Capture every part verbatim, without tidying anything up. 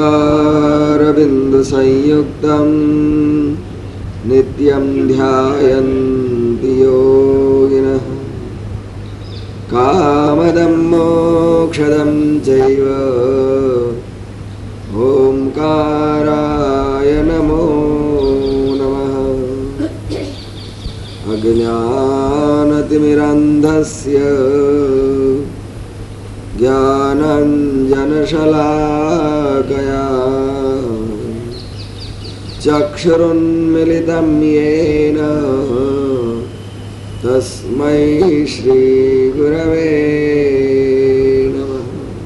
करबिन्दुसंयुक्तं नित्यं ध्यायन्ति योगिनः कामदं मोक्षदं चैव ओंकाराय नमो नमः। अज्ञानतिमिरन्धस्य ज्ञानाञ्जनशलाकया चक्षुरुन्मिलितं येन तस्मै श्रीगुरवे नमः।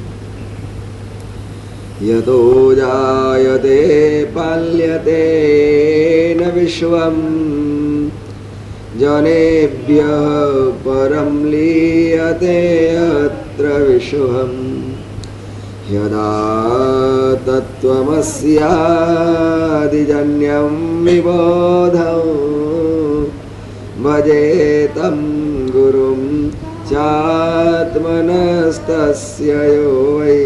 यतो जायते पाल्यते न विश्वं जनेभ्यः परं लीयते अत्र विश्वं यदा तत्त्वमस्यादिजन्यं विबोधं भजेतं गुरुं चात्मनस्तस्य यो वै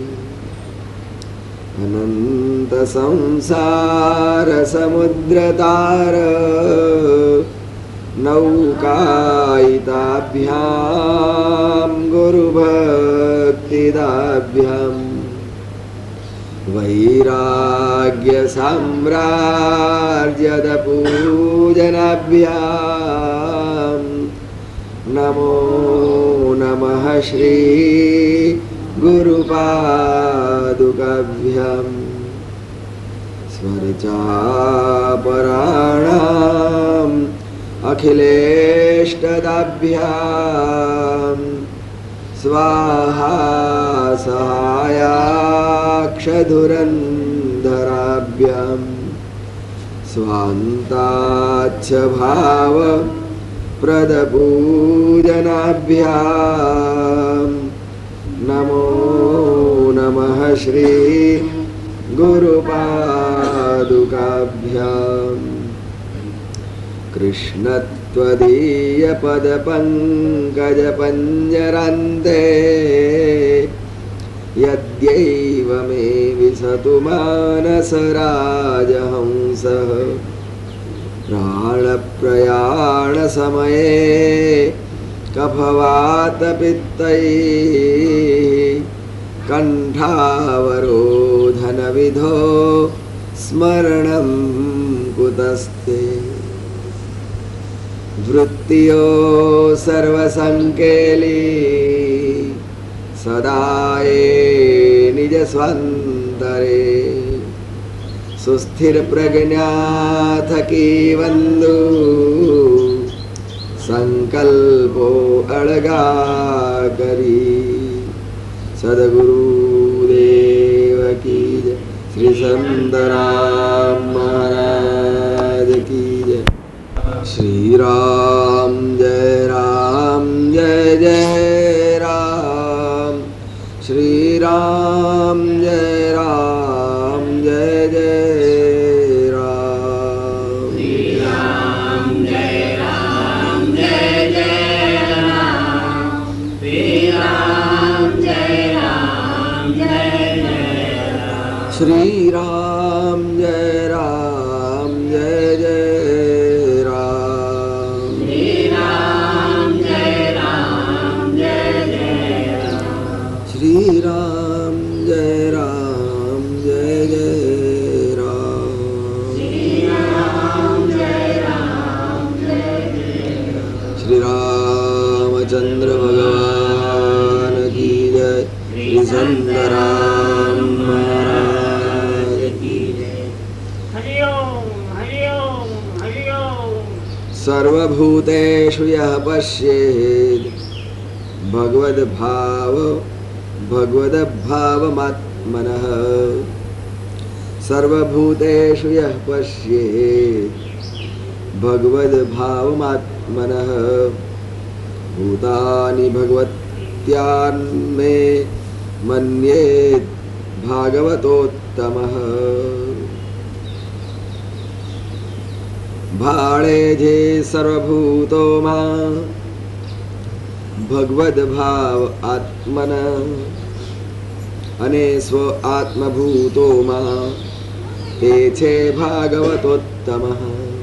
अनन्तसंसारसमुद्रतार नौकायिताभ्यां गुरुभक्तिदाभ्यां वैराग्यसाम्राज्यदपूजनाभ्यां नमो नमः श्री गुरुपादुकाभ्यां स्मरचापराणाम् अखिलेष्टदाभ्यां स्वाहा सहायाक्षधुरन्धराभ्यां स्वान्ताच्छ भाव प्रदपूजनाभ्यां नमो नमः श्री गुरुपादुकाभ्याम्। कृष्णत्वदीयपदपङ्कजपञ्जरान्ते यद्यैव मे विशतु मानसराजहंसः प्राणप्रयाणसमये कफवातपित्तैः कण्ठावरोधनविधो स्मरणं कुतस्ते। वृत्तियो सर्वसंकेली सदा ये निजस्वान्तरे सुस्थिरप्रज्ञाथकी वन्दु संकल्पो अड़गा करी। सद्गुरुदेव की जय, श्री संतराम महाराज की जय। श्री राम जय राम जय जय राम, श्री राम जय राम जय जय राम, श्री राम जय राम जय जय राम, श्री राम जय राम जय जय राम, श्री राम जय राम जय जय श्री राम जय राम जय जय राम, श्री राम जय राम जय जय राम। श्री रामचंद्र भगवान की जय, श्री संत राम महाराज की जय। हरि ओम हरि ओम हरि ओम। सर्वभूतेषु यः पश्येत् भगवद्भाव भगवद्भावमात्मनः, सर्वभूतेषु यः पश्येत् भगवद्भावमात्मनः, भूतानि भगवत्यान्मे मन्येत् भागवतोत्तमः। भाणेजे सर्वभूतो मां भगवद्भाव आत्मनः, અને સ્વ આત્મભૂતો માં તે છે ભાગવતોત્તમઃ.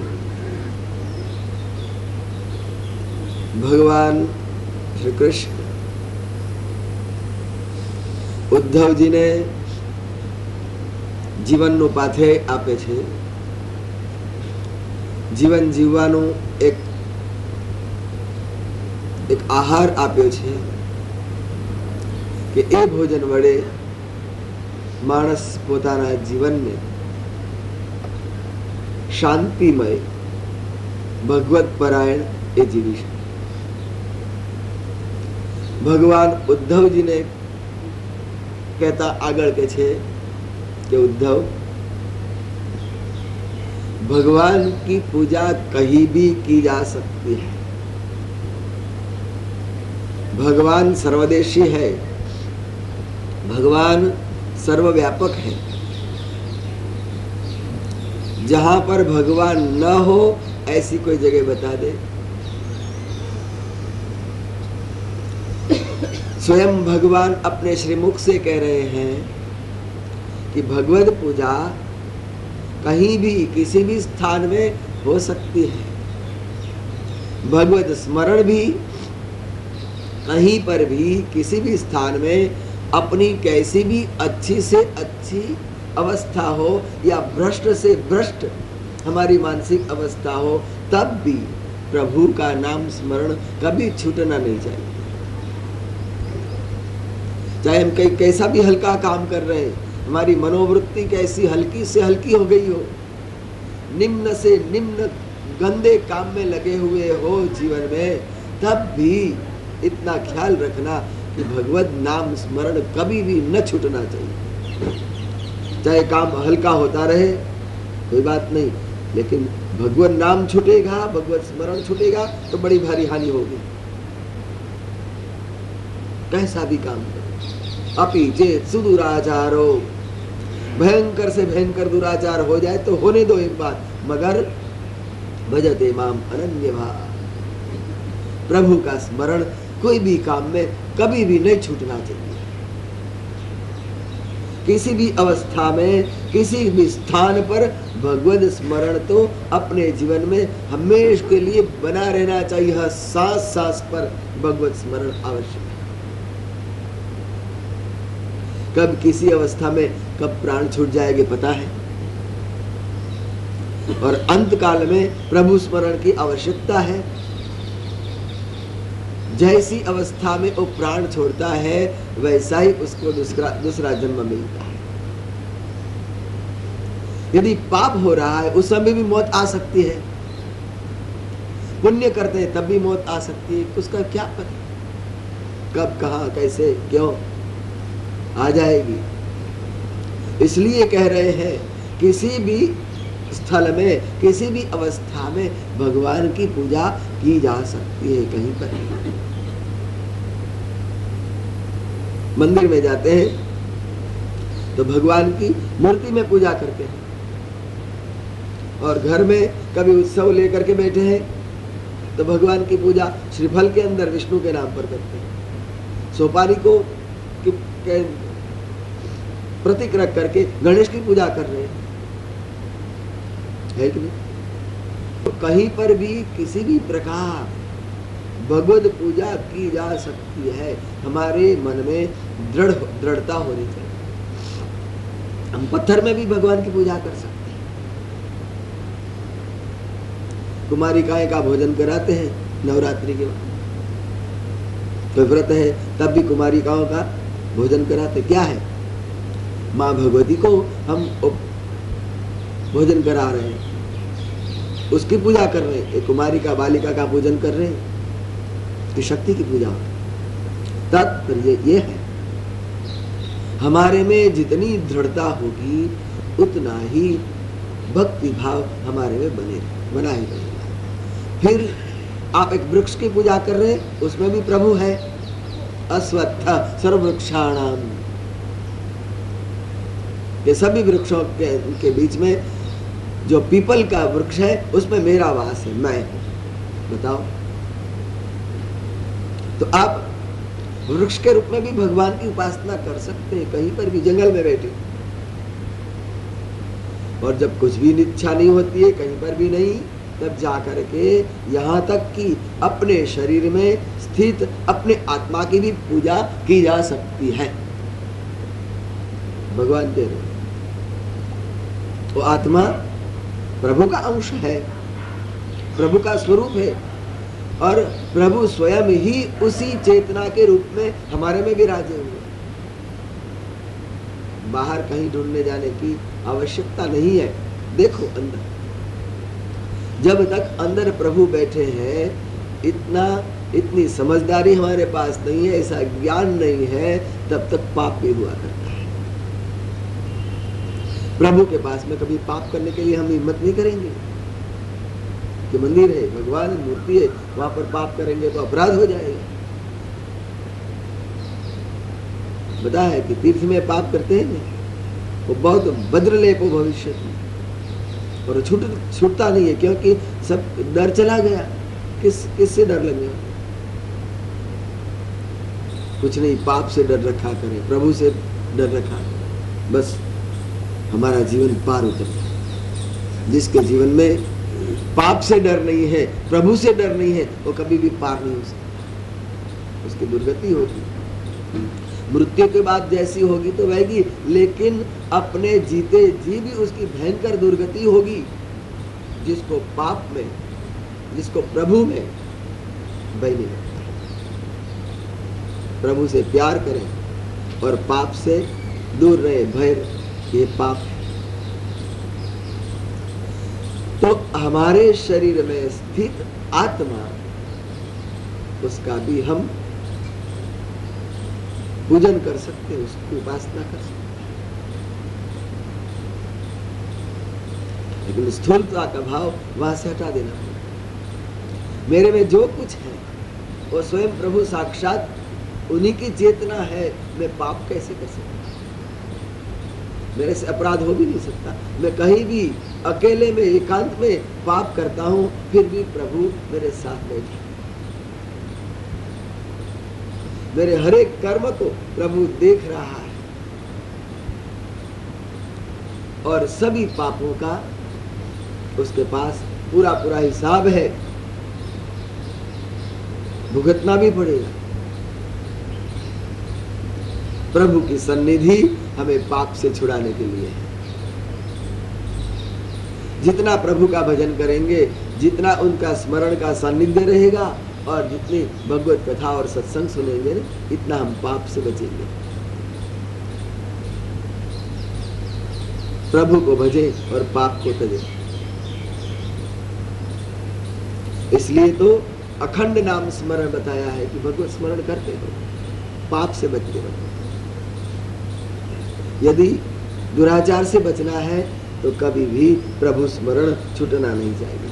ભગવાન શ્રી કૃષ્ણ ઉદ્ધવજીને જીવનનું પાથેય આપે છે. જીવન જીવવાનું એક એક આહાર આપ્યો છે કે એ ભોજન વડે માણસ પોતાના જીવનને શાંતિમય ભગવત પરાયણ એ જીવી શકે. ભગવાન ઉદ્ધવજીને કહેતા આગળ કે છે कि उद्धव, भगवान की पूजा कहीं भी की जा सकती है. भगवान सर्वदेशी है, भगवान सर्वव्यापक है. जहां पर भगवान न हो ऐसी कोई जगह बता दे. स्वयं भगवान अपने श्रीमुख से कह रहे हैं कि भगवत पूजा कहीं भी किसी भी स्थान में हो सकती है. भगवत स्मरण भी कहीं पर भी किसी भी स्थान में अपनी कैसी भी अच्छी से अच्छी अवस्था हो या भ्रष्ट से भ्रष्ट हमारी मानसिक अवस्था हो, तब भी प्रभु का नाम स्मरण कभी छूटना नहीं चाहिए. चाहे हम कहीं कैसा भी हल्का काम कर रहे हैं, हमारी मनोवृत्ति कैसी हल्की से हल्की हो गई हो, निम्न से निम्न गंदे काम में लगे हुए हो जीवन में, तब भी इतना ख्याल रखना कि भगवत नाम स्मरण कभी भी न छूटना चाहिए. चाहे काम हल्का होता रहे कोई बात नहीं, लेकिन भगवत नाम छूटेगा, भगवत स्मरण छूटेगा तो बड़ी भारी हानि होगी. कैसा भी काम करो, अपि चेत सुदुराचारो, भयंकर से भयंकर दुराचार हो जाए तो होने दो एक बात, मगर भजते माम अनन्य भाव. प्रभु का स्मरण कोई भी काम में कभी भी नहीं छूटना चाहिए. किसी भी अवस्था में किसी भी स्थान पर भगवत स्मरण तो अपने जीवन में हमेशा के लिए बना रहना चाहिए. सांस सांस पर भगवत स्मरण आवश्यक है. कब किसी अवस्था में कब प्राण छूट जाएंगे पता है, और अंत काल में प्रभु स्मरण की आवश्यकता है. जैसी अवस्था में वो प्राण छोड़ता है वैसा ही उसको दूसरा दूसरा जन्म मिलता है. यदि पाप हो रहा है उस समय भी मौत आ सकती है, पुण्य करते हैं तब भी मौत आ सकती है. उसका क्या पता कब कहाँ कैसे क्यों आ जाएगी. इसलिए कह रहे हैं किसी भी स्थल में किसी भी अवस्था में भगवान की पूजा की जा सकती है. कहीं पर मंदिर में जाते हैं तो भगवान की मूर्ति में पूजा करते हैं, और घर में कभी उत्सव लेकर के बैठे हैं तो भगवान की पूजा श्रीफल के अंदर विष्णु के नाम पर करते हैं. सोपारी को प्रतीक रख करके गणेश की पूजा कर रहे हैं, है कि नहीं? तो कहीं पर भी किसी भी प्रकार भगवत पूजा की जा सकती है. हमारे मन में दृढ़ दृढ़ता होनी चाहिए. हम पत्थर में भी भगवान की पूजा कर सकते हैं. कुमारिकाएं का भोजन कराते हैं नवरात्रि के बाद, तो व्रत है तब भी कुमारिकाओं का भोजन कराते. क्या है, माँ भगवती को हम भोजन करा रहे हैं, उसकी पूजा कर रहे हैं. एक कुमारिका बालिका का पूजन कर रहे हैं, की शक्ति की पूजा. तात्पर्य ये है हमारे में जितनी दृढ़ता होगी उतना ही भक्ति भाव हमारे में बने बना ही रहेगा. फिर आप एक वृक्ष की पूजा कर रहे हैं, उसमें भी प्रभु है. अश्वत्थ सर्ववृक्षाणाम, ये सभी वृक्षों के, के बीच में जो पीपल का वृक्ष है उसमें मेरा वास है, मैं हूं. बताओ, तो आप वृक्ष के रूप में भी भगवान की उपासना कर सकते हैं, कहीं पर भी, जंगल में बैठे। और जब कुछ भी इच्छा नहीं होती है, कहीं पर भी नहीं, तब जा करके यहाँ तक कि अपने शरीर में स्थित अपने आत्मा की भी पूजा की जा सकती है। भगवान कह रहे वो आत्मा प्रभु का अंश है, प्रभु का स्वरूप है, और प्रभु स्वयं ही उसी चेतना के रूप में हमारे में विराजे हुए। बाहर कहीं ढूंढने जाने की आवश्यकता नहीं है। देखो अंदर, जब तक अंदर प्रभु बैठे हैं, इतना इतनी समझदारी हमारे पास नहीं है, ऐसा ज्ञान नहीं है, तब तक पाप भी हुआ करता है। प्रभु के पास में कभी पाप करने के लिए हम हिम्मत नहीं करेंगे कि मंदिर है, भगवान मूर्ति है, वहां पर पाप करेंगे तो अपराध हो जाएगा। बता है कि तीर्थ में पाप करते हैं वो बहुत भद्रलेपो भविष्य, और छूट छूटता नहीं है, क्योंकि सब डर चला गया। किस किससे डर लगेगा? कुछ नहीं, पाप से डर रखा करें, प्रभु से डर रखा करें, बस हमारा जीवन पार उतर जाए। जिसके जीवन में पाप से डर नहीं है, प्रभु से डर नहीं है, वो कभी भी पार नहीं हो सकता, उसकी दुर्गति होगी। मृत्यु के बाद जैसी होगी तो वही, लेकिन अपने जीते जी भी उसकी भयंकर दुर्गति होगी। जिसको पाप में, जिसको प्रभु में वही नहीं लगता। प्रभु से प्यार करें और पाप से दूर रहे। भय ये पाप है। तो हमारे शरीर में स्थित आत्मा, उसका भी हम पूजन कर सकते हैं, उसकी उपासना कर सकते हैं, लेकिन स्थूलता का भाव वहां से हटा देना पड़ेगा। मेरे में जो कुछ है वो स्वयं प्रभु साक्षात उन्हीं की चेतना है। मैं पाप कैसे कर सकता? मेरे से अपराध हो भी नहीं सकता। मैं कहीं भी अकेले में, एकांत में पाप करता हूं, फिर भी प्रभु मेरे साथ बैठे। मेरे हर एक कर्म को प्रभु देख रहा है, और सभी पापों का उसके पास पूरा पूरा हिसाब है, भुगतना भी पड़ेगा। प्रभु की सन्निधि हमें पाप से छुड़ाने के लिए है। जितना प्रभु का भजन करेंगे, जितना उनका स्मरण का सानिध्य रहेगा, और जितनी भगवत कथा और सत्संग सुनेंगे, इतना हम पाप से बचेंगे। प्रभु को भजे और पाप को तजे। इसलिए तो अखंड नाम स्मरण बताया है कि भगवत स्मरण करते रहो, पाप से बचते रहो। यदि दुराचार से बचना है तो कभी भी प्रभु स्मरण छूटना नहीं चाहिए।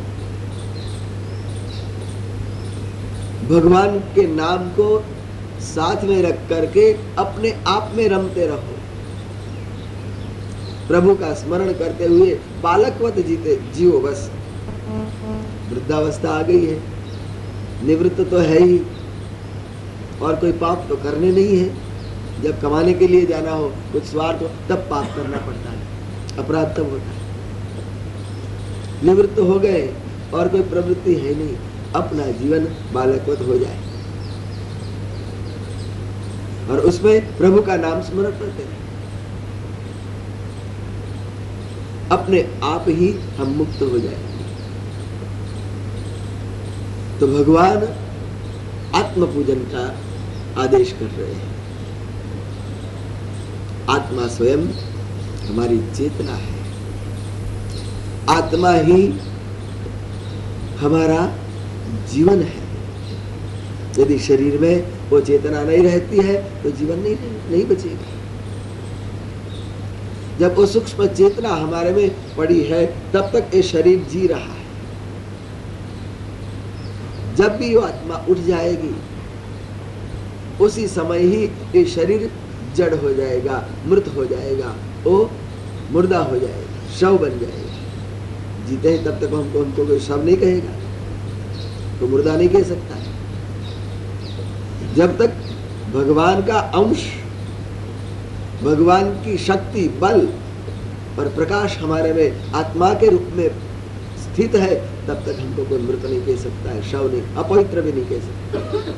भगवान के नाम को साथ में रख करके अपने आप में रमते रहो। प्रभु का स्मरण करते हुए बालकवत जीते जियो। बस वृद्धावस्था आ गई है, निवृत्त तो है ही, और कोई पाप तो करने नहीं है। जब कमाने के लिए जाना हो, कुछ स्वार्थ हो, तब पाप करना पड़ता है, अपराध तब होता है। निवृत्त हो गए और कोई प्रवृत्ति है नहीं, अपना जीवन बालकवत हो जाए और उसमें प्रभु का नाम स्मरण करते हैं। अपने आप ही हम मुक्त हो जाएंगे। तो भगवान आत्म पूजन का आदेश कर रहे हैं। आत्मा स्वयं हमारी चेतना है। आत्मा ही हमारा जीवन है। यदि शरीर में वो चेतना नहीं रहती है तो जीवन नहीं नहीं बचेगा। जब वो सूक्ष्म चेतना हमारे में पड़ी है, तब तक ये शरीर जी रहा है। जब भी वो आत्मा उठ जाएगी, उसी समय ही ये शरीर जड़ हो जाएगा, मृत हो जाएगा, वो मुर्दा हो जाएगा, शव बन जाएगा। जीते हैं तब तक हमको हमको कोई शव नहीं कहेगा, तो मुर्दा नहीं कह सकता है। जब तक भगवान का अंश, भगवान की शक्ति, बल और प्रकाश हमारे में आत्मा के रूप में स्थित है, तब तक हमको कोई मृत नहीं कह सकता है, शव नहीं, अपवित्र भी नहीं कह सकता।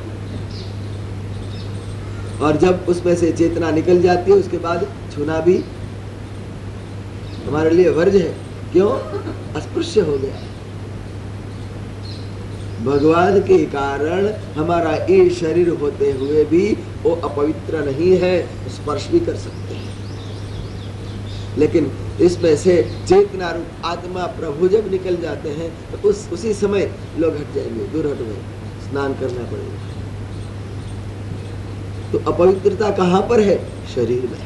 और जब उसमें से चेतना निकल जाती है, उसके बाद छूना भी हमारे लिए वर्ज्य है। क्यों? अस्पृश्य हो गया। भगवान के कारण हमारा ये शरीर होते हुए भी वो अपवित्र नहीं है, स्पर्श भी कर सकते हैं। लेकिन इसमें से चेतना रूप आत्मा प्रभु जब निकल जाते हैं तो उस उसी समय लोग हट जाएंगे, दूर हट गए, स्नान करना पड़ेगा। तो अपवित्रता कहाँ पर है? शरीर में है।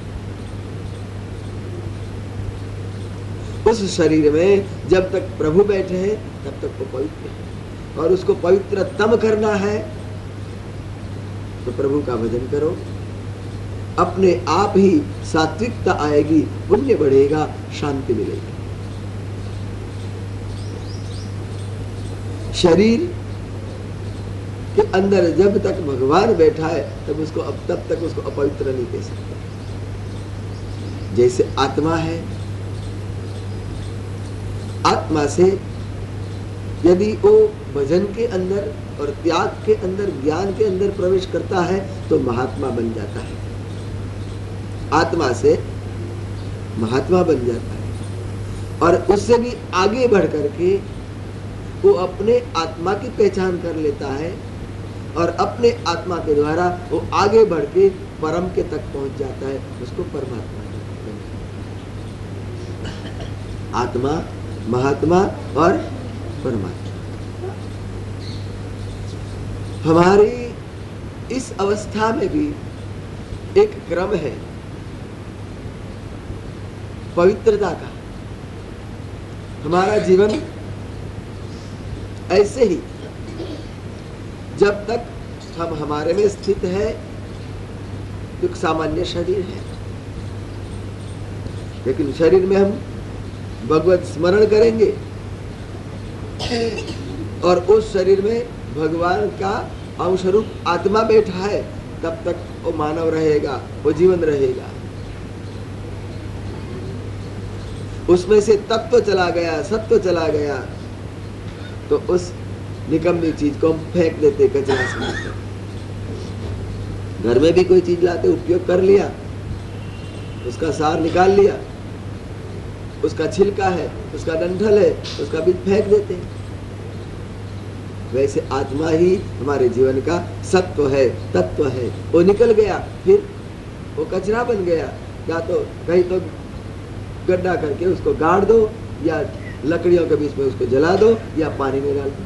उस शरीर में जब तक प्रभु बैठे हैं तब तक वो पवित्र है, और उसको पवित्रतम करना है तो प्रभु का भजन करो। अपने आप ही सात्विकता आएगी, पुण्य बढ़ेगा, शांति मिलेगी। शरीर के अंदर जब तक भगवान बैठा है तब उसको अब तब तक उसको अपवित्र नहीं कह सकते। जैसे आत्मा है, आत्मा से यदि वो भजन के अंदर और त्याग के अंदर, ज्ञान के अंदर प्रवेश करता है तो महात्मा बन जाता है। आत्मा से महात्मा बन जाता है, और उससे भी आगे बढ़ करके वो अपने आत्मा की पहचान कर लेता है, और अपने आत्मा के द्वारा वो आगे बढ़ के परम के तक पहुंच जाता है, उसको परमात्मा आत्मा, महात्मा और परमात्मा। हमारी इस अवस्था में भी एक क्रम है पवित्रता का। हमारा जीवन ऐसे ही जब तक हम हमारे में स्थित है, एक सामान्य शरीर है, लेकिन शरीर में हम भगवत स्मरण करेंगे और उस शरीर में भगवान का अंश रूप आत्मा बैठा है, तब तक वो मानव रहेगा, वो जीवन रहेगा। उसमें से तत्व चला गया, सत्व चला गया, तो उस निकम्मी चीज को हम फेंक देते, कचरा समझते। घर में भी कोई चीज लाते, उपयोग कर लिया, उसका सार निकाल लिया, उसका छिलका है, उसका डंठल है, उसका बीज फेंक देते हैं। वैसे आत्मा ही हमारे जीवन का सत्व है, तत्व है। वो निकल गया, फिर वो कचरा बन गया। या तो कहीं तो गड्ढा करके उसको गाड़ दो, या लकड़ियों के बीच में उसको जला दो, या पानी में डाल दो,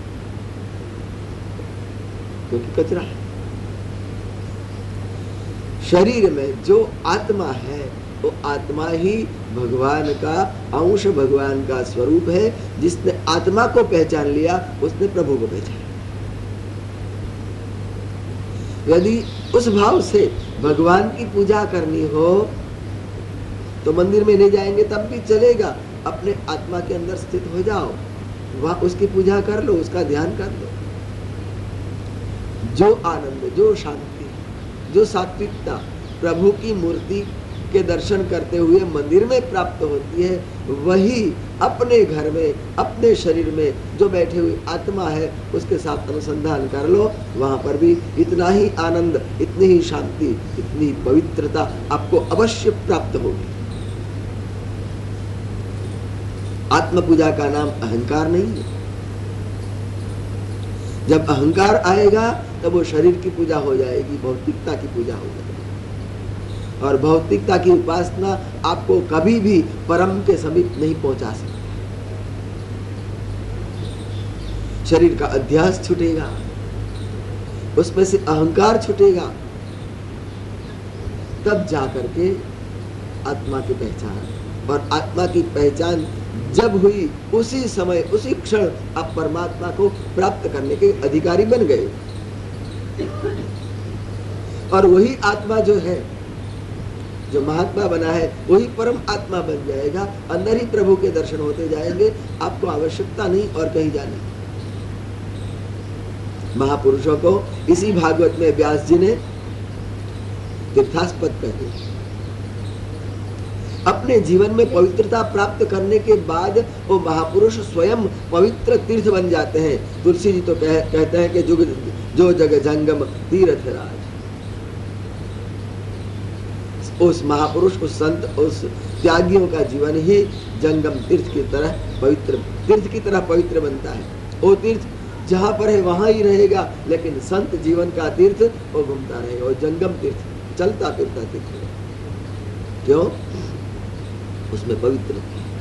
क्योंकि कचरा है। शरीर में जो आत्मा है वो आत्मा ही भगवान का अंश, भगवान का स्वरूप है। जिसने आत्मा को पहचान लिया उसने प्रभु को पहचाना। यदि उस भाव से भगवान की पूजा करनी हो तो मंदिर में नहीं जाएंगे तब भी चलेगा, अपने आत्मा के अंदर स्थित हो जाओ, वहां उसकी पूजा कर लो, उसका ध्यान कर लो। जो आनंद, जो शांति, जो सात्विकता प्रभु की मूर्ति के दर्शन करते हुए मंदिर में प्राप्त होती है, वही अपने घर में, अपने शरीर में जो बैठे हुए आत्मा है उसके साथ अनुसंधान कर लो। वहां पर भी इतना ही आनंद, इतनी ही शांति, इतनी पवित्रता आपको अवश्य प्राप्त होगी। आत्म पूजा का नाम अहंकार नहीं है। जब अहंकार आएगा तब वो शरीर की पूजा हो जाएगी, भौतिकता की पूजा हो जाएगी, और भौतिकता की उपासना आपको कभी भी परम के समीप नहीं पहुंचा सकती। शरीर का अध्यास छूटेगा, उसमें से अहंकार छूटेगा, तब जाकर के आत्मा की पहचान। और आत्मा की पहचान जब हुई, उसी समय, उसी क्षण आप परमात्मा को प्राप्त करने के अधिकारी बन गए। और वही आत्मा जो है, जो महात्मा बना है, वही परम आत्मा बन जाएगा। अंदर ही प्रभु के दर्शन होते जाएंगे, आपको आवश्यकता नहीं और कहीं जाने। महापुरुषों को इसी भागवत में व्यास जी ने तीर्थास्पद कहते हैं। अपने जीवन में पवित्रता प्राप्त करने के बाद वो महापुरुष स्वयं पवित्र तीर्थ बन जाते हैं। तुलसी जी तो कह, कहते हैं कि जुग जो जग जंगम तीर्थ राज। उस महापुरुष, उस संत, उस त्यागियों का जीवन ही जंगम तीर्थ की तरह पवित्र तीर्थ की तरह पवित्र बनता है। वो तीर्थ जहाँ पर है वहाँ ही रहेगा, लेकिन संत जीवन का तीर्थ वो घूमता रहेगा। वो जंगम तीर्थ, चलता फिरता तीर्थ। क्यों? उसमें पवित्र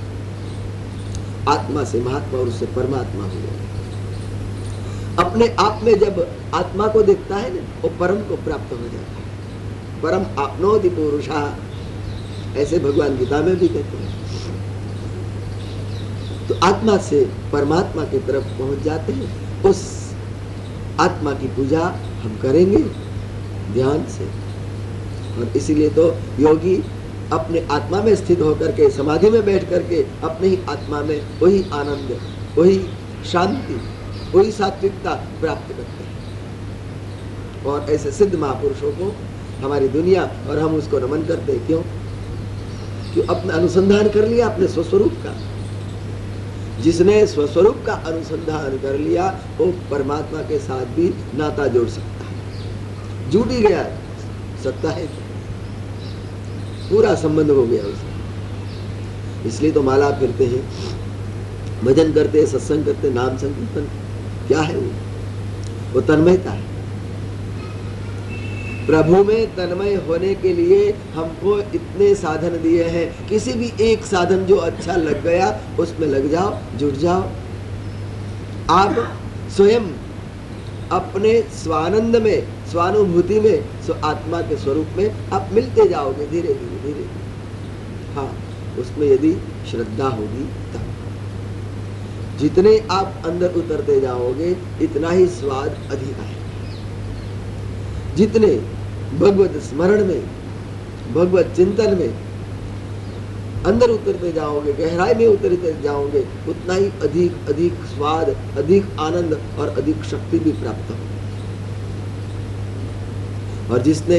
आत्मा से महात्मा और उससे परमात्मा हो जाए। अपने आप में जब आत्मा को देखता है ना, वो परम को प्राप्त हो जाता है। परम आपनोति पुरुषा, ऐसे भगवान गीता में भी कहते हैं। तो आत्मा से परमात्मा की तरफ पहुंच जाते हैं। उस आत्मा की पूजा हम करेंगे ध्यान से। और इसीलिए तो योगी अपने आत्मा में स्थित होकर के, समाधि में बैठ करके अपने ही आत्मा में वही आनंद, वही शांति, वही सात्विकता प्राप्त करते हैं। और ऐसे सिद्ध महापुरुषों को हमारी दुनिया और हम उसको नमन करते हैं। क्यों? क्यों? अपना अनुसंधान कर लिया अपने स्वस्वरूप का। जिसने स्वस्वरूप का अनुसंधान कर लिया वो परमात्मा के साथ भी नाता जोड़ सकता है। जुट ही गया सकता है, पूरा संबंध हो गया उससे। इसलिए तो माला फिरते हैं, भजन करते हैं, सत्संग करते हैं, नाम संकीर्तन। क्या है वो? वो तन्मयता है। प्रभु में तन्मय होने के लिए हमको इतने साधन दिए हैं। किसी भी एक साधन जो अच्छा लग गया उसमें लग जाओ, जुट जाओ। आप स्वयं अपने स्वानंद में, स्वानुभूति में, स्व आत्मा के स्वरूप में आप मिलते जाओगे धीरे धीरे धीरे धीरे। हाँ, उसमें यदि श्रद्धा होगी तब। जितने आप अंदर उतरते जाओगे इतना ही स्वाद अधिक आएगा। जितने भगवत स्मरण में, भगवत चिंतन में अंदर उतरते जाओगे, गहराई में उतरते जाओगे, उतना ही अधिक अधिक स्वाद, अधिक आनंद और अधिक शक्ति भी प्राप्त होगी। और जिसने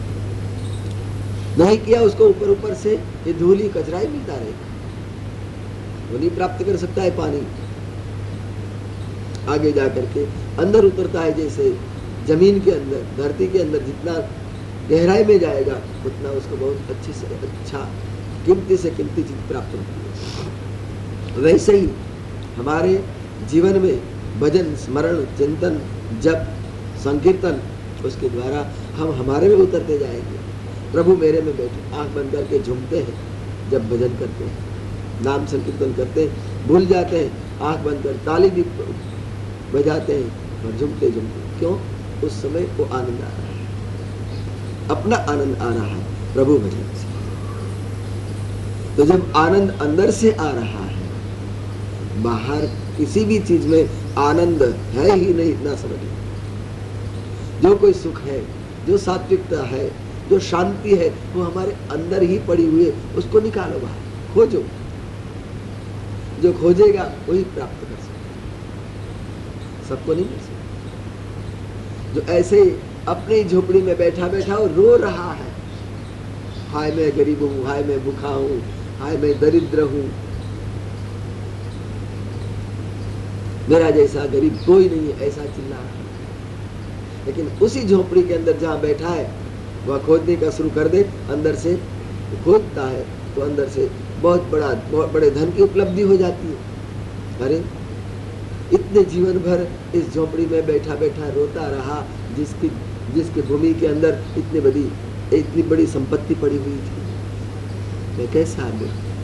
नहीं किया उसको ऊपर ऊपर से ये धूली कचरा ही मिलता रहेगा। वो नहीं प्राप्त कर सकता है पानी। आगे जाकर के अंदर उतरता है, जैसे जमीन के अंदर, धरती के अंदर जितना गहराई में जाएगा उतना उसको बहुत अच्छी से अच्छा, कीमती से कीमती चीज प्राप्त होती है। वैसे ही हमारे जीवन में भजन, स्मरण, चिंतन, जप, संकीर्तन, उसके द्वारा हम हमारे में उतरते जाएंगे। प्रभु मेरे में बैठे, आंख बंद करके झूमते हैं जब भजन करते हैं, नाम संकीर्तन करते हैं, भूल जाते हैं, आंख बंद कर ताली भी बजाते हैं और झूमते झूमते। क्यों? उस समय वो आनंद आ रहा है, अपना आनंद आ रहा है प्रभु भजन से। तो जब आनंद अंदर से आ रहा है, बाहर किसी भी चीज में आनंद है ही नहीं, इतना समझ। जो कोई सुख है, जो सात्विकता है, जो शांति है, वो हमारे अंदर ही पड़ी हुई है। उसको निकालो बाहर, खोजो। जो खोजेगा वही प्राप्त कर सकता, सबको नहीं मिल सकता। जो ऐसे अपनी झोपड़ी में बैठा बैठा हो रो रहा है, हाय मैं गरीब हूँ, हाय मैं भूखा हूँ, हाय मैं दरिद्र हूँ, मेरा जैसा गरीब कोई नहीं है, ऐसा चिल्ला रहा है। लेकिन उसी झोपड़ी के अंदर जहाँ बैठा है वह खोदने का शुरू कर दे, अंदर से खोदता है तो अंदर से बहुत बड़ा बहुत बड़े धन की उपलब्धि हो जाती है। अरे इतने जीवन भर इस झोपड़ी में बैठा बैठा रोता रहा, जिसकी जिसकी भूमि के अंदर इतनी बड़ी इतनी बड़ी संपत्ति पड़ी हुई थी, मैं कैसा आदमी।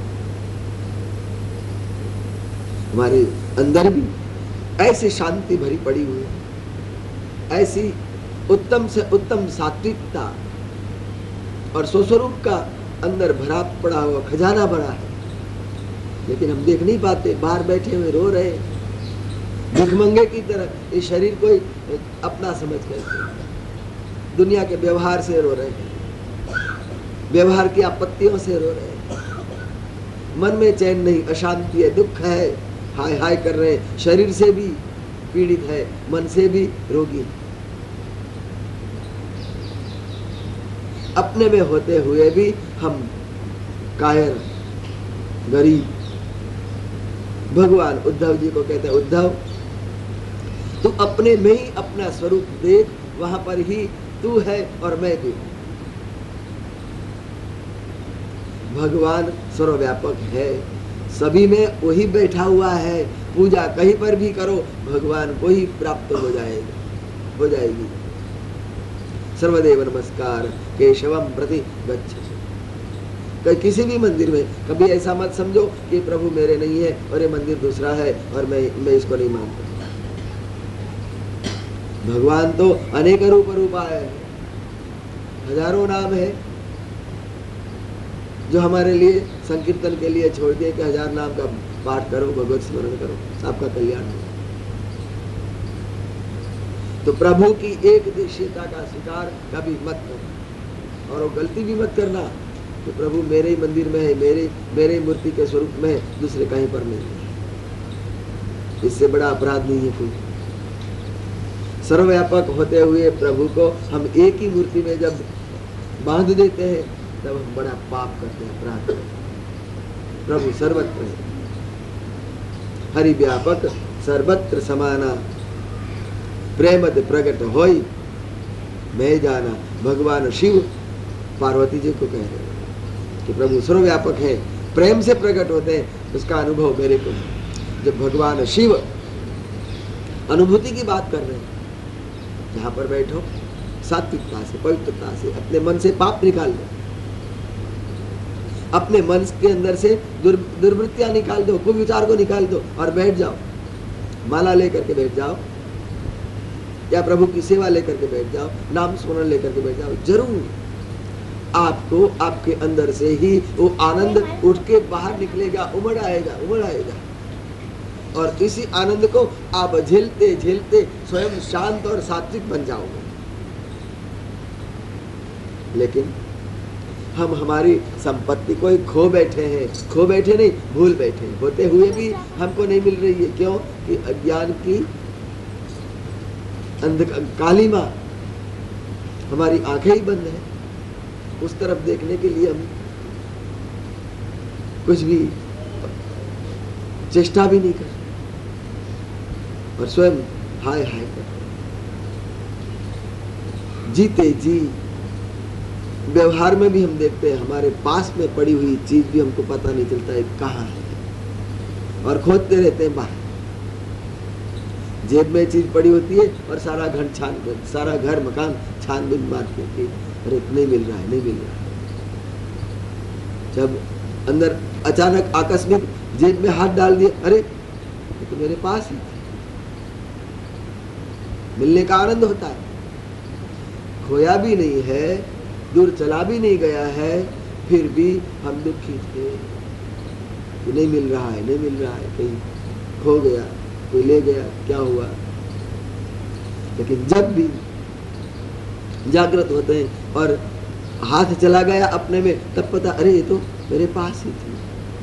हमारे अंदर भी ऐसी शांति भरी पड़ी हुई है, ऐसी उत्तम से उत्तम सात्विकता और स्वस्वरूप का अंदर भरा पड़ा हुआ खजाना भरा है। लेकिन हम देख नहीं पाते, बाहर बैठे हुए रो रहे, भिखमंगे की तरह इस शरीर को अपना समझ कर दुनिया के व्यवहार से रो रहे हैं, व्यवहार की आपत्तियों से रो रहे हैं। मन में चैन नहीं, अशांति है, दुख है, हाय हाय कर रहे हैं। शरीर से भी पीड़ित है, मन से भी रोगी है। अपने में होते हुए भी हम कायर, गरीब। भगवान उद्धव जी को कहते हैं, उद्धव तू अपने में ही अपना स्वरूप देख, वहां पर ही तू है और मैं भी। भगवान सर्वव्यापक है, सभी में वही बैठा हुआ है। पूजा कहीं पर भी करो, भगवान को ही प्राप्त हो जाएगा, हो जाएगी। सर्वदेव नमस्कार केशवम प्रति गच्छ। किसी भी मंदिर में कभी ऐसा मत समझो कि प्रभु मेरे नहीं है और ये मंदिर दूसरा है और मैं मैं इसको नहीं मानता। भगवान तो अनेक रूप रूपाय है, हजारों नाम है जो हमारे लिए संकीर्तन के लिए छोड़ दिए कि हजार नाम का पाठ करो, भगवत स्मरण करो, सबका कल्याण हो। तो प्रभु की एक देशीयता का स्वीकार कभी मत करो, और वो गलती भी मत करना कि प्रभु मेरे ही मंदिर में है, मेरे मेरे मूर्ति के स्वरूप में है, दूसरे कहीं पर नहीं है। इससे बड़ा अपराध नहीं है कोई। सर्वव्यापक होते हुए प्रभु को हम एक ही मूर्ति में जब बांध देते हैं, तब हम बड़ा पाप करते हैं, अपराध करते हैं। प्रभु सर्वत्र है, हरि व्यापक सर्वत्र समाना, प्रेमत प्रकट होई मैं जाना। भगवान शिव पार्वती जी को कह रहे हैं कि प्रभु सर्वव्यापक है, प्रेम से प्रकट होते हैं, उसका अनुभव मेरे को। जब भगवान शिव अनुभूति की बात कर रहे हैं, जहां पर बैठो सात्विकता से, पवित्रता से अपने मन से पाप निकाल दो, अपने मन के अंदर से दुर, दुर्वृत्तियां निकाल दो, कुविचार को निकाल दो और बैठ जाओ। माला लेकर के बैठ जाओ या प्रभु की सेवा लेकर के बैठ जाओ, नाम स्मरण लेकर के बैठ जाओ, जरूर आपको आपके अंदर से ही वो आनंद उठ के बाहर निकलेगा, उमड़ आएगा, उमड़ आएगा। और इसी आनंद को आप झेलते झेलते स्वयं शांत और सात्विक बन जाओगे। लेकिन हम हमारी संपत्ति को ही खो बैठे हैं, खो बैठे नहीं, भूल बैठे हैं। होते हुए भी हमको नहीं मिल रही है। क्यों? कि अज्ञान की अंधकार कालीमा, हमारी आंखें ही बंद है, उस तरफ देखने के लिए हम कुछ भी चेष्टा भी नहीं कर, और स्वयं हाय हाय कर जीते जी। व्यवहार में भी हम देखते हैं, हमारे पास में पड़ी हुई चीज भी हमको पता नहीं चलता है कहाँ है, और खोजते रहते हैं बाहर। जेब में चीज पड़ी होती है और सारा घर छान सारा घर मकान छानबीन मारते हैं कि अरे नहीं मिल रहा है, नहीं मिल रहा है। जब अंदर अचानक आकस्मिक जेब में हाथ डाल दिए, अरे ये तो मेरे पास ही थी। मिलने का आनंद होता है, खोया भी नहीं है, दूर चला भी नहीं गया है, फिर भी हम दुखी थे कि नहीं मिल रहा है, नहीं मिल रहा है, कहीं खो गया, कोई ले गया, क्या हुआ। लेकिन जब भी जागृत होते हैं और हाथ चला गया अपने में, तब पता अरे ये तो मेरे पास ही थी।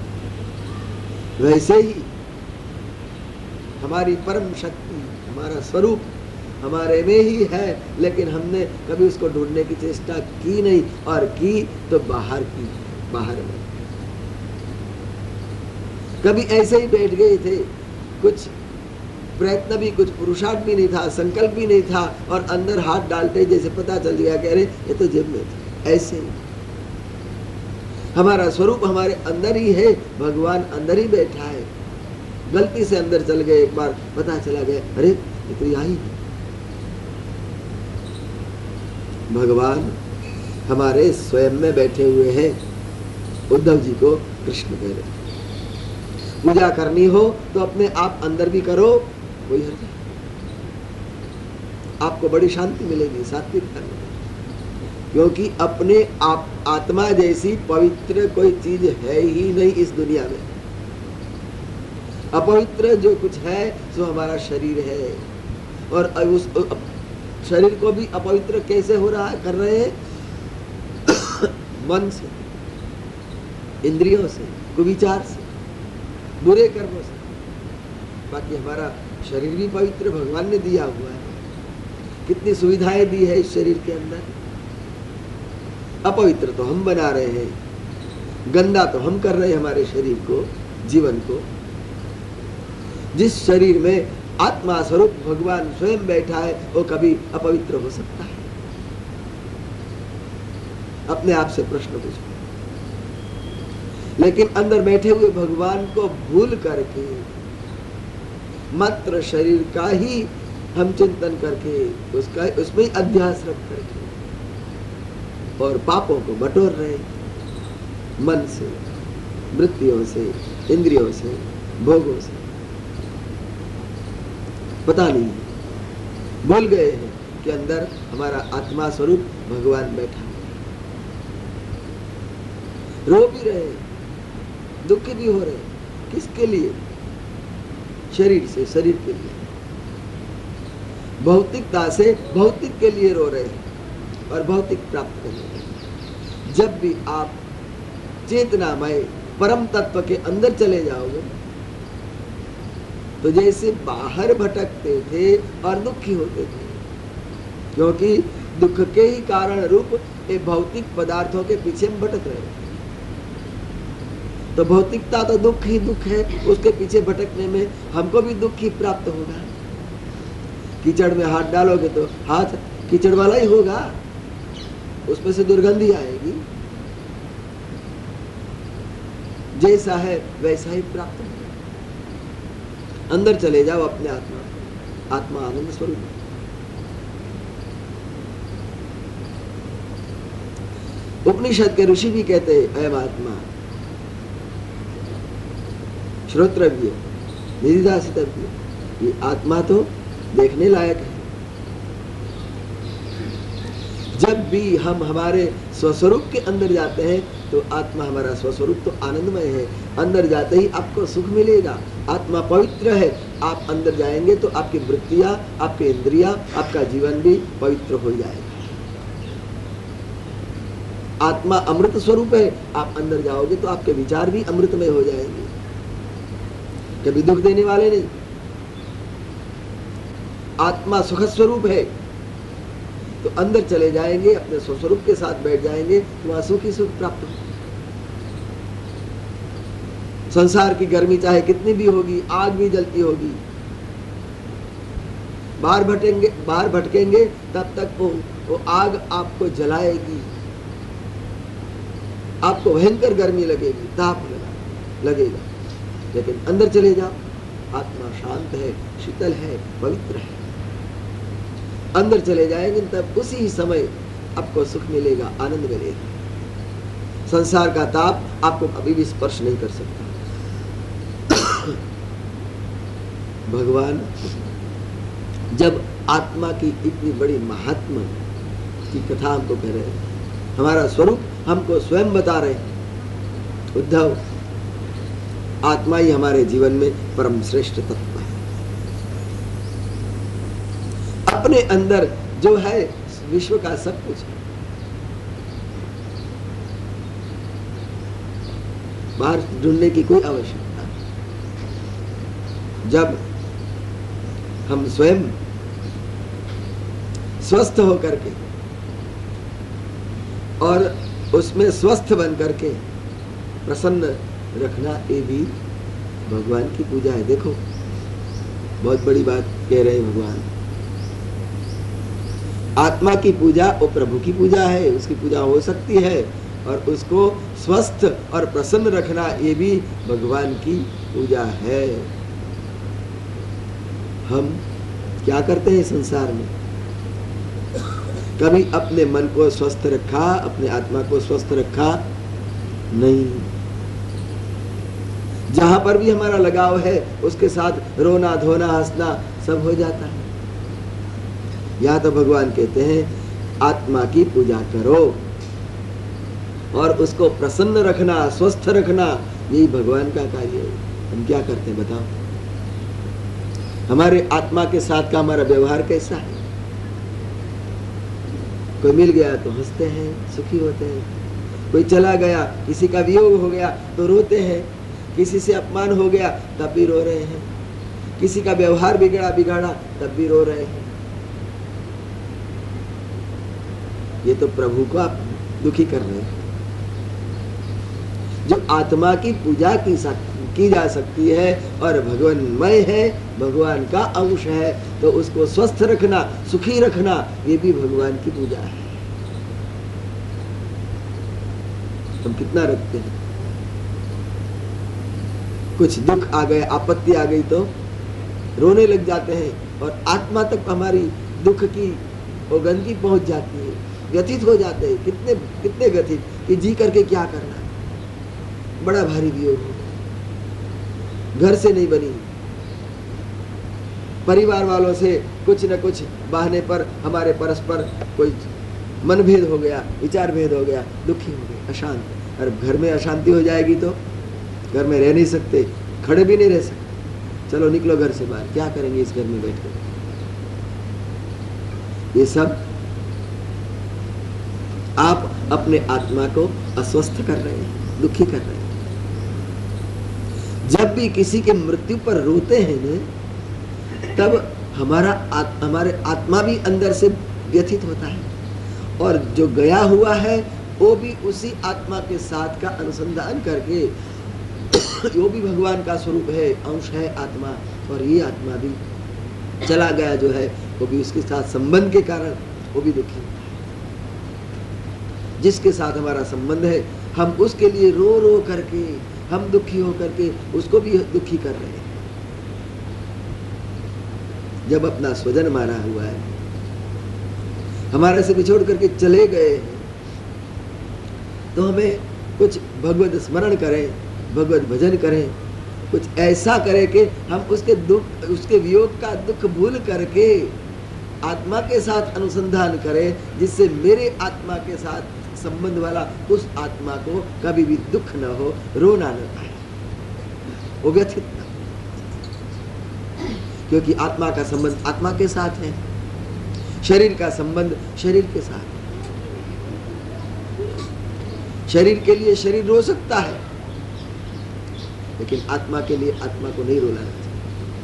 वैसे ही हमारी परम शक्ति, हमारा स्वरूप हमारे में ही है, लेकिन हमने कभी उसको ढूंढने की चेष्टा की नहीं, और की तो बाहर की, बाहर में। कभी ऐसे ही बैठ गए थे, कुछ प्रयत्न भी, कुछ पुरुषार्थ भी नहीं था, संकल्प भी नहीं था, और अंदर हाथ डालते जैसे पता चल गया कि अरे ये तो जेब में था। ऐसे ही हमारा स्वरूप हमारे अंदर ही है, भगवान अंदर ही बैठा है। गलती से अंदर चल गए, एक बार पता चला गया अरे ये तो यहाँ ही है। भगवान हमारे स्वयं में बैठे हुए हैं। उद्धव जी को कृष्ण कह रहे, पूजा करनी हो तो अपने आप अंदर भी करो, कोई हर्ज नहीं, आपको बड़ी शांति मिलेगी, सात्विकता मिलेगी। क्योंकि अपने आप आत्मा जैसी पवित्र कोई चीज है ही नहीं इस दुनिया में। अपवित्र जो कुछ है सो हमारा शरीर है, और उस शरीर को भी अपवित्र कैसे हो रहा है, कर रहे हैं मन से, इंद्रियों से, कुविचार से, बुरे कर्मों से। बाकी हमारा शरीर भी पवित्र भगवान ने दिया हुआ है, कितनी सुविधाएं दी है इस शरीर के अंदर। अपवित्र तो हम बना रहे हैं, गंदा तो हम कर रहे हैं हमारे शरीर को, जीवन को। जिस शरीर में आत्मा स्वरूप भगवान स्वयं बैठा है वो कभी अपवित्र हो सकता है? अपने आप से प्रश्न पूछो। लेकिन अंदर बैठे हुए भगवान को भूल करके मात्र शरीर का ही हम चिंतन करके उसका उसमें अध्यास रख करके और पापों को बटोर रहे, मन से, वृत्तियों से, इंद्रियों से, भोगों से। पता नहीं, भूल गए हैं कि अंदर हमारा आत्मा स्वरूप भगवान बैठा है। रो भी रहे, दुखी भी हो रहे, किसके लिए? शरीर से, शरीर के लिए, भौतिकता से भौतिक के लिए रो रहे हैं और भौतिक प्राप्त करने रहे। जब भी आप चेतनामय परम तत्व के अंदर चले जाओगे तो जैसे बाहर भटकते थे और दुखी होते थे, क्योंकि दुख के ही कारण रूप ये भौतिक पदार्थों के पीछे हम भटक रहे हैं। तो भौतिकता तो दुख ही दुख है, उसके पीछे भटकने में हमको भी दुख ही प्राप्त होगा। कीचड़ में हाथ डालोगे तो हाथ कीचड़ वाला ही होगा, उसमें से दुर्गंधी आएगी। जैसा है वैसा ही प्राप्त होगा। अंदर चले जाओ अपने आत्मा, आत्मा आनंद स्वरूप। उपनिषद के ऋषि भी कहते हैं अयम आत्मा श्रोत्रव्य निधिदासितव्य, ये आत्मा तो देखने लायक है। जब भी हम हमारे स्वस्वरूप के अंदर जाते हैं तो आत्मा, हमारा स्वस्वरूप तो आनंदमय है। अंदर जाते ही आपको सुख मिलेगा। आत्मा पवित्र है, आप अंदर जाएंगे तो आपकी वृत्तियां, आपके इंद्रियां, आपका जीवन भी पवित्र हो जाएगा। आत्मा अमृत स्वरूप है, आप अंदर जाओगे तो आपके विचार भी अमृतमय हो जाएंगे, कभी दुख देने वाले नहीं। आत्मा सुख स्वरूप है तो अंदर चले जाएंगे, अपने स्वस्वरूप के साथ बैठ जाएंगे तो वहां सुख ही सुख प्राप्त हो। संसार की गर्मी चाहे कितनी भी होगी, आग भी जलती होगी, बाहर भटकेंगे बाहर भटकेंगे तब तक वो, वो आग आपको जलाएगी, आपको भयंकर गर्मी लगेगी, ताप लगेगा। लेकिन अंदर चले जाओ, आत्मा शांत है, शीतल है, पवित्र है। अंदर चले जाएंगे तब उसी समय आपको सुख मिलेगा, आनंद मिलेगा। संसार का ताप आपको कभी भी स्पर्श नहीं कर सकता। भगवान जब आत्मा की इतनी बड़ी महात्मा की कथा हमको कह रहे हैं, हमारा स्वरूप हमको स्वयं बता रहे हैं, उद्धव आत्मा ही हमारे जीवन में परम श्रेष्ठ तत्व है। अपने अंदर जो है विश्व का सब कुछ है, बाहर ढूंढने की कोई आवश्यकता नहीं। जब हम स्वयं स्वस्थ होकर के और उसमें स्वस्थ बन करके प्रसन्न रखना, ये भी भगवान की पूजा है। देखो बहुत बड़ी बात कह रहे हैं भगवान। आत्मा की पूजा वो प्रभु की पूजा है, उसकी पूजा हो सकती है, और उसको स्वस्थ और प्रसन्न रखना ये भी भगवान की पूजा है। हम क्या करते हैं संसार में? कभी अपने मन को स्वस्थ रखा, अपने आत्मा को स्वस्थ रखा नहीं। जहां पर भी हमारा लगाव है उसके साथ रोना धोना हंसना सब हो जाता है। या तो भगवान कहते हैं आत्मा की पूजा करो और उसको प्रसन्न रखना, स्वस्थ रखना, यही भगवान का कार्य है। हम क्या करते हैं बताओ? हमारे आत्मा के साथ का हमारा व्यवहार कैसा है? कोई मिल गया तो हंसते हैं, सुखी होते हैं। कोई चला गया, किसी का वियोग हो गया तो रोते हैं। किसी से अपमान हो गया तब भी रो रहे हैं। किसी का व्यवहार बिगड़ा बिगाड़ा तब भी रो रहे हैं। ये तो प्रभु को आप दुखी कर रहे हैं। जो आत्मा की पूजा की की जा सकती है और भगवानमय है, भगवान का अंश है, तो उसको स्वस्थ रखना, सुखी रखना, ये भी भगवान की पूजा है। हम कितना रखते हैं? कुछ दुख आ गए, आपत्ति आ गई तो रोने लग जाते हैं और आत्मा तक हमारी दुख की वो गंदगी पहुंच जाती है, व्यथित हो जाते हैं। कितने कितने व्यथित कि जी करके क्या करना, बड़ा भारी वियोग हो, घर से नहीं बनी, परिवार वालों से कुछ न कुछ बहाने पर हमारे परस्पर कोई मनभेद हो गया, विचार भेद हो गया, दुखी हो गए, अशांत। और घर में अशांति हो जाएगी तो घर में रह नहीं सकते, खड़े भी नहीं रह सकते। चलो निकलो घर से बाहर, क्या करेंगे इस घर में बैठकर? ये सब आप अपने आत्मा को अस्वस्थ कर रहे हैं, दुखी कर रहे हैं। जब भी किसी के मृत्यु पर रोते हैं न, तब हमारा आत, हमारे आत्मा भी अंदर से व्यथित होता है, और जो गया हुआ है वो भी उसी आत्मा के साथ का अनुसंधान करके, वो भी भगवान का स्वरूप है, अंश है आत्मा, और ये आत्मा भी चला गया जो है वो भी उसके साथ संबंध के कारण वो भी दुखी होता है। जिसके साथ हमारा संबंध है हम उसके लिए रो रो करके, हम दुखी हो करके उसको भी दुखी कर रहे हैं। जब अपना स्वजन मारा हुआ है, हमारे से बिछोड़ करके चले गए हैं, तो हमें कुछ भगवत स्मरण करें, भगवत भजन करें, कुछ ऐसा करें कि हम उसके दुख, उसके वियोग का दुख भूल करके आत्मा के साथ अनुसंधान करें, जिससे मेरे आत्मा के साथ संबंध वाला उस आत्मा को कभी भी दुख न हो, रोना न आए, वो व्यथित न, क्योंकि आत्मा का संबंध आत्मा के साथ है, शरीर का संबंध शरीर के साथ है। शरीर के लिए शरीर रो सकता है, लेकिन आत्मा के लिए आत्मा को नहीं रोना चाहिए।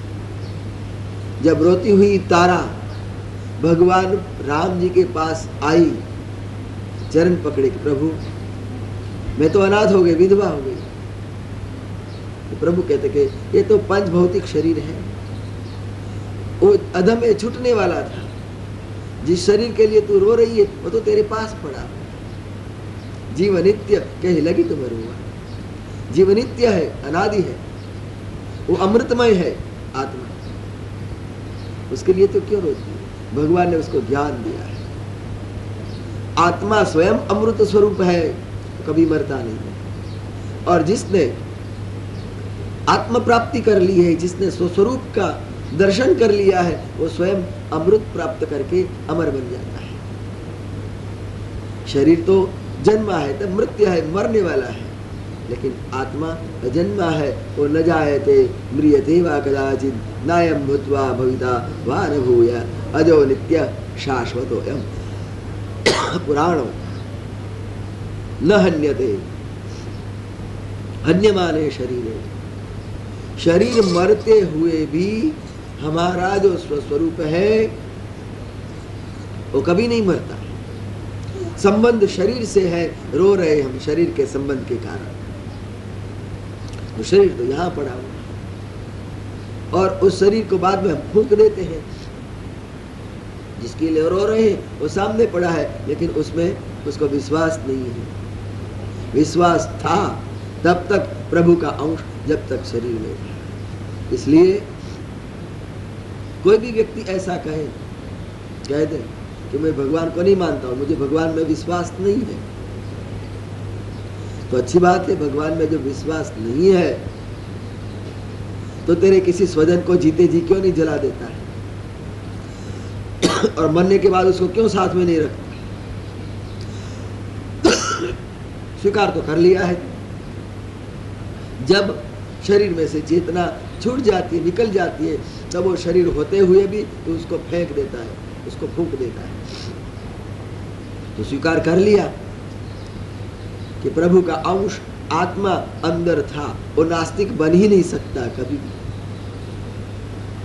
जब रोती हुई तारा भगवान राम जी के पास आई, चरण पकड़े कि प्रभु मैं तो अनाथ हो गई, विधवा हो गई, तो प्रभु कहते कि ये तो पंच भौतिक शरीर है, वो अधम में छूटने वाला था। जिस शरीर के लिए तू रो रही है वो तो तेरे पास पड़ा। जीवन नित्य कहीं लगी तुम्हें रोआ, जीवन नित्य है, अनादि है, वो अमृतमय है आत्मा, उसके लिए तो क्यों रोती है? भगवान ने उसको ज्ञान दिया है। आत्मा स्वयं अमृत स्वरूप है, कभी मरता नहीं है। और जिसने आत्म प्राप्ति कर ली है, जिसने स्वस्वरूप का दर्शन कर लिया है, वो स्वयं अमृत प्राप्त करके अमर बन जाता है। शरीर तो जन्मा है, तब मृत्यु है, मरने वाला है, लेकिन आत्मा अजन्मा है, वो न जायते म्रियते वा कदाचित् नायं भूत्वा भविता वा न भूया अजो नित्य शाश्वतोऽयम् पुराणो न हन्यते हन्यमाने शरीरे। शरीर मरते हुए भी हमारा जो स्वस्वरूप है वो कभी नहीं मरता। संबंध शरीर से है, रो रहे हम शरीर के संबंध के कारण, तो शरीर तो यहाँ पड़ा हुआ, और उस शरीर को बाद में हम फूंक देते हैं। जिसके लिए रो रहे हैं वो सामने पड़ा है, लेकिन उसमें उसको विश्वास नहीं है। विश्वास था तब तक प्रभु का अंश, जब तक शरीर में था। इसलिए कोई भी व्यक्ति ऐसा कहे, कह दे कि मैं भगवान को नहीं मानता हूँ, मुझे भगवान में विश्वास नहीं है, तो अच्छी बात है। भगवान में जो विश्वास नहीं है तो तेरे किसी स्वजन को जीते जी क्यों नहीं जला देता है, और मरने के बाद उसको क्यों साथ में नहीं रखता? स्वीकार तो कर लिया है। जब शरीर में से चेतना छूट जाती है, निकल जाती है, तब वो शरीर होते हुए भी तो उसको फेंक देता है, उसको फूंक देता है। तो स्वीकार कर लिया कि प्रभु का अंश आत्मा अंदर था, वो नास्तिक बन ही नहीं सकता कभी भी।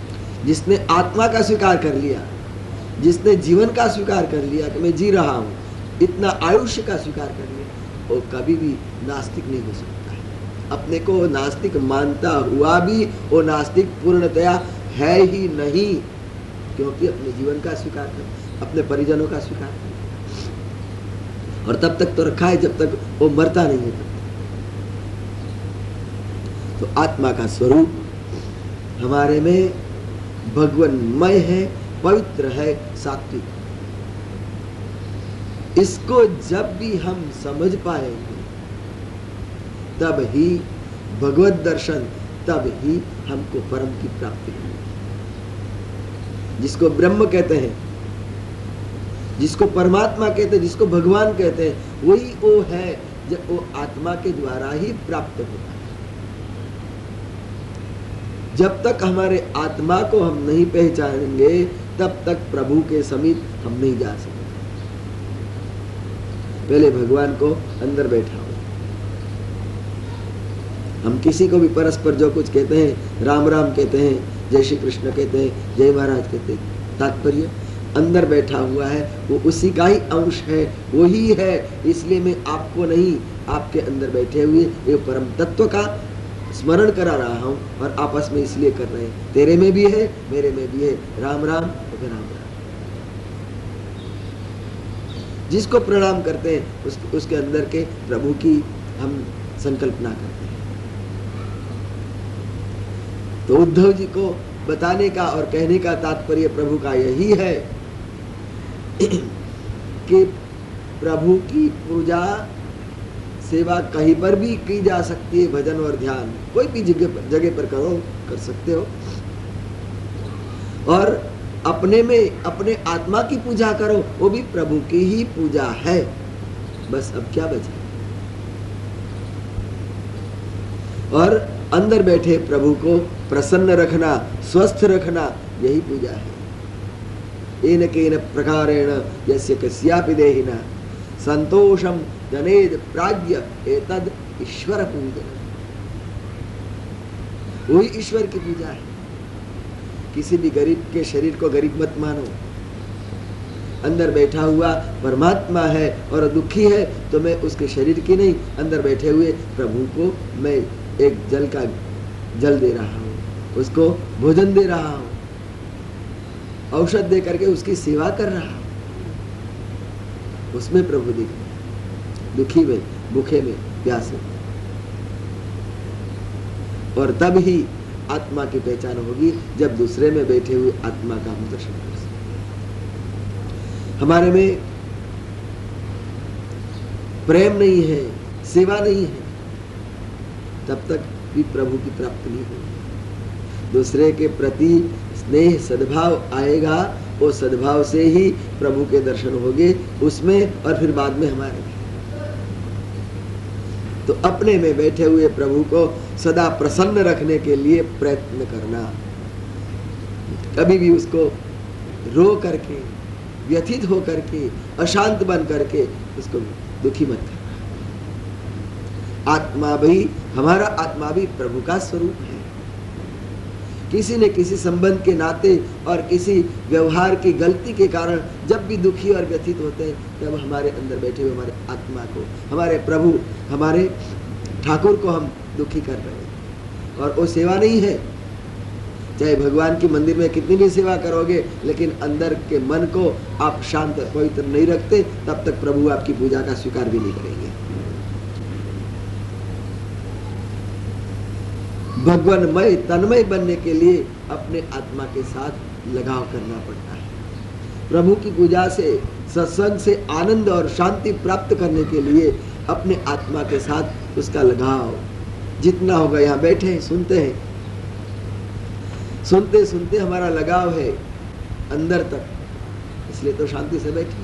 जिसने आत्मा का स्वीकार कर लिया, जिसने जीवन का स्वीकार कर लिया कि मैं जी रहा हूँ, इतना आयुष्य का स्वीकार कर लिया, वो कभी भी नास्तिक नहीं हो सकता है। अपने को नास्तिक मानता हुआ भी वो नास्तिक पूर्णतया है ही नहीं, क्योंकि अपने जीवन का स्वीकार कर, अपने परिजनों का स्वीकार कर, और तब तक तो रखा है जब तक वो मरता नहीं है। तब तो आत्मा का स्वरूप हमारे में भगवानमय है, पवित्र है, सात्विक। इसको जब भी हम समझ पाएंगे तब ही भगवत दर्शन, तब ही हमको परम की प्राप्ति होगी। जिसको ब्रह्म कहते हैं, जिसको परमात्मा कहते हैं, जिसको भगवान कहते हैं, वही वो है जब वो आत्मा के द्वारा ही प्राप्त होता है। जब तक हमारे आत्मा को हम नहीं पहचानेंगे तब तक प्रभु के समीप हम नहीं जा सकते। पहले भगवान को अंदर बैठा हो। हम किसी को भी परस्पर जो कुछ कहते हैं, राम राम कहते हैं, जय श्री कृष्ण कहते हैं, जय महाराज कहते हैं, तात्पर्य अंदर बैठा हुआ है, वो उसी का ही अंश है, वही है। इसलिए मैं आपको नहीं, आपके अंदर बैठे हुए ये परम तत्व का स्मरण करा रहा हूँ, और आपस में इसलिए कर रहे हैं, तेरे में भी है, मेरे में भी है, राम राम तो राम राम। जिसको प्रणाम करते हैं उस, उसके अंदर के प्रभु की हम संकल्पना करते हैं। तो उद्धव जी को बताने का और कहने का तात्पर्य प्रभु का यही है कि प्रभु की पूजा सेवा कहीं पर भी की जा सकती है। भजन और ध्यान कोई भी जगह जगह पर करो, कर सकते हो, और अपने में अपने आत्मा की पूजा करो, वो भी प्रभु की ही पूजा है। बस अब क्या बचा, और अंदर बैठे प्रभु को प्रसन्न रखना, स्वस्थ रखना, यही पूजा है। एन केन प्रकारेण यस्य कस्यापि देहिना संतोषम जनेद प्राज्ञ एतद ईश्वर पूजन। वही ईश्वर की पूजा है। किसी भी गरीब के शरीर को गरीब मत मानो। अंदर बैठा हुआ परमात्मा है और दुखी है तो मैं उसके शरीर की नहीं, अंदर बैठे हुए प्रभु को मैं एक जल का जल दे रहा हूँ, उसको भोजन दे रहा हूँ, औषध दे करके उसकी सेवा कर रहा हूँ। उसमें प्रभु दिख रहे, दुखी में, भूखे में, प्यासे। और तब ही आत्मा की पहचान होगी जब दूसरे में बैठे हुए आत्मा का हम दर्शन कर सकते। हमारे में प्रेम नहीं है, सेवा नहीं है, तब तक भी प्रभु की प्राप्ति नहीं होगी। दूसरे के प्रति स्नेह सद्भाव आएगा, वो सद्भाव से ही प्रभु के दर्शन होंगे उसमें, और फिर बाद में हमारे। तो अपने में बैठे हुए प्रभु को सदा प्रसन्न रखने के लिए प्रयत्न करना, कभी भी उसको रो करके, व्यथित हो करके, अशांत बन करके उसको दुखी मत करना। आत्मा भी, हमारा आत्मा भी प्रभु का स्वरूप है। किसी न किसी संबंध के नाते और किसी व्यवहार की गलती के कारण जब भी दुखी और व्यथित होते हैं तब हमारे अंदर बैठे हुए हमारे आत्मा को, हमारे प्रभु, हमारे ठाकुर को हम दुखी कर रहे हैं। और वो सेवा नहीं है। चाहे भगवान की मंदिर में कितनी भी सेवा करोगे, लेकिन अंदर के मन को आप शांत पवित्र नहीं रखते, तब तक प्रभु आपकी पूजा का स्वीकार भी नहीं करेंगे। भगवानमय, तन्मय बनने के लिए अपने आत्मा के साथ लगाव करना पड़ता है। प्रभु की पूजा से, सत्संग से आनंद और शांति प्राप्त करने के लिए अपने आत्मा के साथ उसका लगाव जितना होगा। यहाँ बैठे हैं, सुनते हैं, सुनते सुनते हमारा लगाव है अंदर तक, इसलिए तो शांति से बैठे।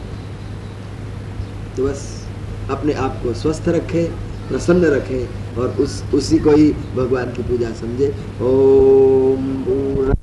तो बस अपने आप को स्वस्थ रखें, प्रसन्न रखें, और उस उसी को ही भगवान की पूजा समझे। ओम पूर्ण